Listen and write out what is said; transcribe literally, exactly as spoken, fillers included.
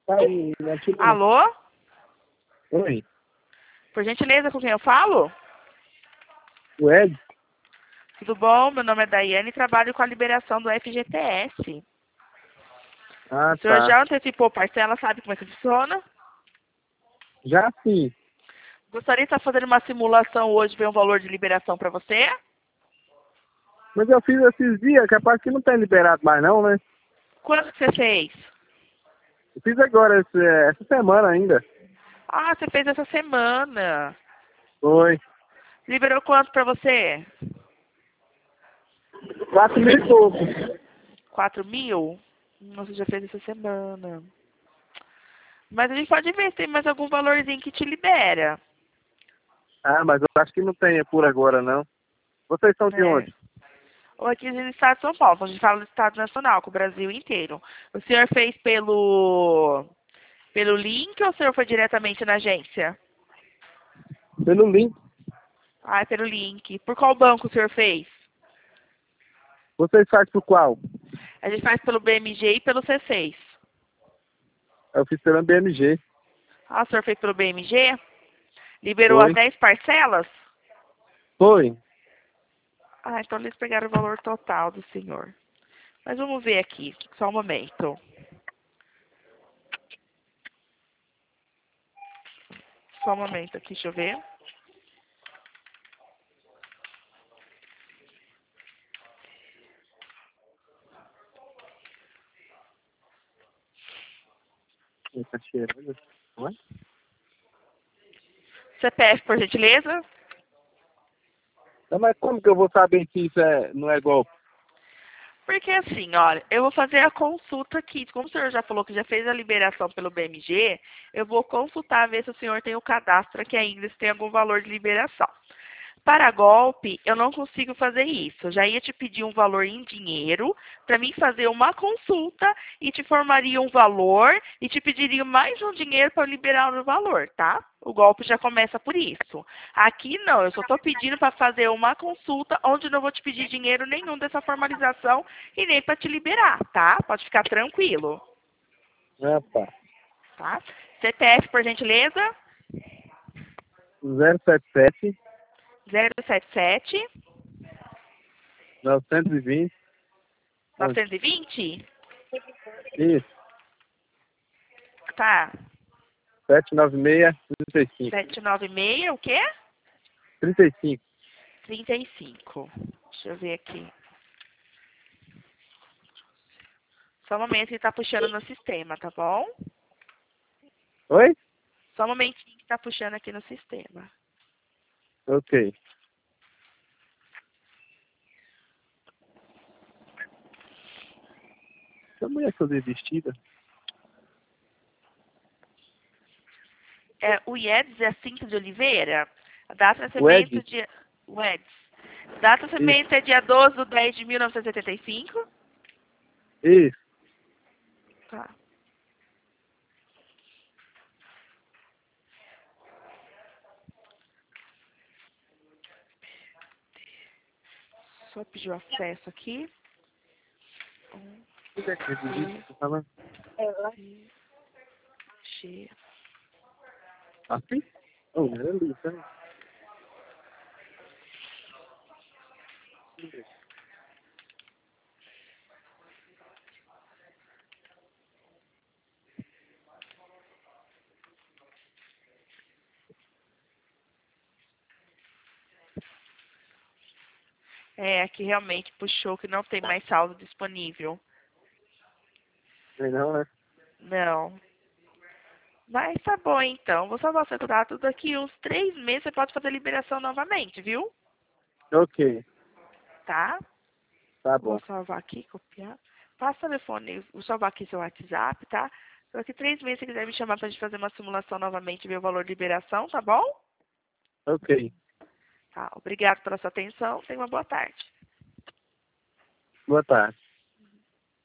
Aí, né, tipo, Alô? oi, Por gentileza, com quem eu falo? o Ed? Tudo bom? Meu nome é Daiane e trabalho com a liberação do F G T S. Ah, O senhor tá. já antecipou parcela, sabe como é que funciona? Já sim. Gostaria de estar fazendo uma simulação hoje, ver um valor de liberação para você? Mas eu fiz esses dias, capaz que não tem liberado mais não, né? Quanto que você fez? Eu fiz agora, esse, essa semana ainda. Ah, você fez essa semana. Foi. Liberou quanto para você? Quatro mil e pouco. Quatro mil? Você já fez essa semana. Mas a gente pode ver se tem mais algum valorzinho que te libera. Ah, mas eu acho que não tem por agora, não. Vocês são de É. onde? Ou aqui no estado de São Paulo, a gente fala do estado nacional, com o Brasil inteiro. O senhor fez pelo, pelo link ou o senhor foi diretamente na agência? Pelo link. Ah, é pelo link. Por qual banco o senhor fez? Vocês fazem por qual? A gente faz pelo B M G e pelo C seis. Eu fiz pelo B M G. Ah, o senhor fez pelo B M G? Liberou as Foi. dez parcelas? Foi. Ah, então eles pegaram o valor total do senhor. Mas vamos ver aqui, só um momento. Só um momento aqui, deixa eu ver. Tá cheirando. Não é? C P F, por gentileza? Não, mas como que eu vou saber que isso é, não é golpe? Porque assim, olha, eu vou fazer a consulta aqui. Como o senhor já falou que já fez a liberação pelo B M G, eu vou consultar, ver se o senhor tem o cadastro aqui ainda, se tem algum valor de liberação. Para golpe, eu não consigo fazer isso. Eu já ia te pedir um valor em dinheiro para mim fazer uma consulta e te formaria um valor e te pediria mais um dinheiro para liberar o valor, tá? O golpe já começa por isso. Aqui não, eu só estou pedindo para fazer uma consulta onde não vou te pedir dinheiro nenhum dessa formalização e nem para te liberar, tá? Pode ficar tranquilo, Ah, tá. tá? C P F, por gentileza, zero sete sete, zero sete sete, novecentos e vinte. Onde? novecentos e vinte, Isso. tá? sete nove seis, trinta e cinco. sete nove seis, o quê? trinta e cinco. trinta e cinco. Deixa eu ver aqui. Só um momento que está puxando no sistema, tá bom? Oi? Só um momentinho que está puxando aqui no sistema. Ok. Essa mulher fazer vestida. É, o IEDS é Cinto de Oliveira. A data de O nascimento Ed? é dia... O IEDS. Data de Isso. nascimento é dia doze de dez de mil novecentos e setenta e cinco. Isso. Tá. Só pedir o acesso aqui. Um, Onde é que é de vista? Tá falando? dois, G. Assim? Oh, era ali, tá? É, aqui realmente puxou que não tem mais saldo disponível. Não, não, né? Não. Mas tá bom então. Vou salvar o seu contrato. Daqui uns três meses você pode fazer liberação novamente, viu? Ok. Tá? Tá Vou bom. salvar aqui, copiar. Passa o telefone, vou salvar aqui seu WhatsApp, tá? Daqui três meses você quiser me chamar pra gente fazer uma simulação novamente e ver o valor de liberação, tá bom? Ok. Tá. Obrigado pela sua atenção. Tenha uma boa tarde. Boa tarde.